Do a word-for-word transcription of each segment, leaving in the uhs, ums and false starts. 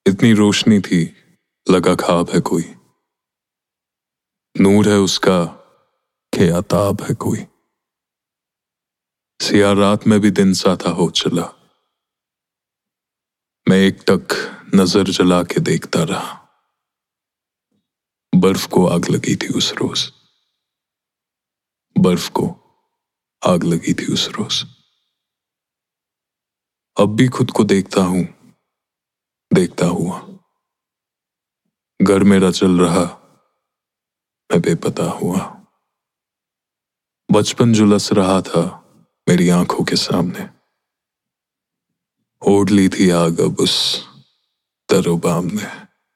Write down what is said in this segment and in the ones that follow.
इतनी रोशनी थी, लगा ख्वाब है कोई। नूर है उसका कि आताब है कोई। सिया रात में भी दिन सा था हो चला। मैं एक टक नजर जला के देखता रहा। बर्फ को आग लगी थी उस रोज। बर्फ को आग लगी थी उस रोज। अब भी खुद को देखता हूं, देखता हुआ। घर मेरा चल रहा, मैं बेपता हुआ। बचपन झुलस रहा था मेरी आंखों के सामने। ओढ़ ली थी आग अब उस दरोबाम ने।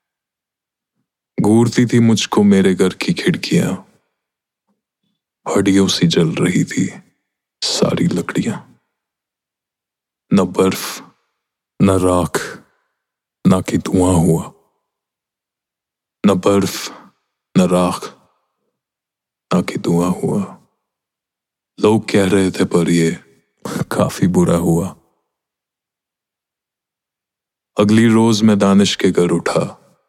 घूरती थी मुझको मेरे घर की खिड़कियां। हड्डियों सी जल रही थी सारी लकड़ियां। न बर्फ न राख ना कि धुआं हुआ। न बर्फ न राख ना कि धुआं हुआ। लोग कह रहे थे पर ये काफी बुरा हुआ। अगली रोज मैं दानिश के घर उठा।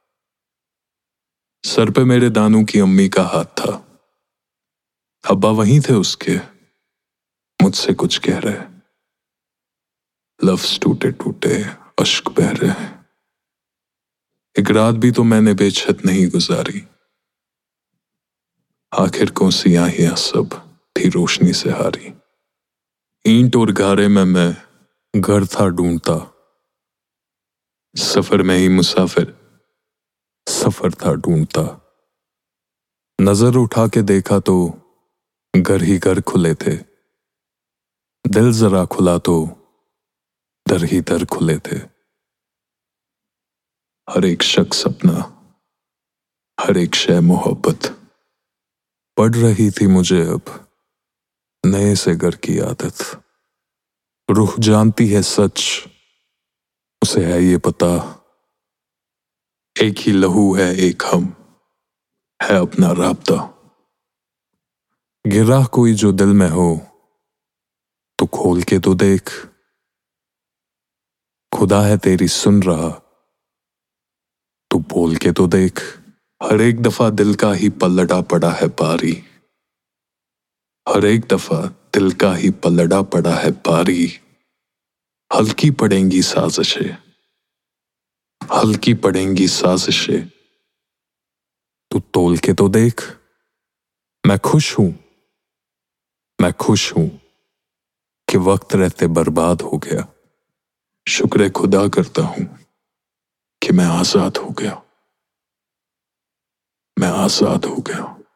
सर पे मेरे दानू की अम्मी का हाथ था। अब्बा वहीं थे उसके, मुझसे कुछ कह रहे। लफ्ज टूटे टूटे, अश्क बह रहे। एक रात भी तो मैंने बेछत नहीं गुजारी। आखिर को सियाहियां सब थी रोशनी से हारी। ईंट और गारे में मैं घर था ढूंढता। सफर में ही मुसाफिर सफर था ढूंढता। नजर उठा के देखा तो घर ही घर खुले थे। दिल जरा खुला तो दर ही दर खुले थे। हर एक शख्स अपना, हर एक शय मोहब्बत। पड़ रही थी मुझे अब नए से घर की आदत। रूह जानती है सच, उसे है ये पता। एक ही लहू है एक हम, है अपना राब्ता। गिरा कोई जो दिल में हो तो खोल के तो देख। खुदा है तेरी सुन रहा तो बोल के तो देख। हर एक दफा दिल का ही पलड़ा पड़ा है पारी। हर एक दफा दिल का ही पलड़ा पड़ा है पारी। हल्की पड़ेंगी साजिशें, हल्की पड़ेंगी साजिशें। तू तोल के तो देख। मैं खुश हूं, मैं खुश हूं कि वक्त रहते बर्बाद हो गया। शुक्र खुदा करता हूं कि मैं आजाद हो गया। मैं आजाद हो गया।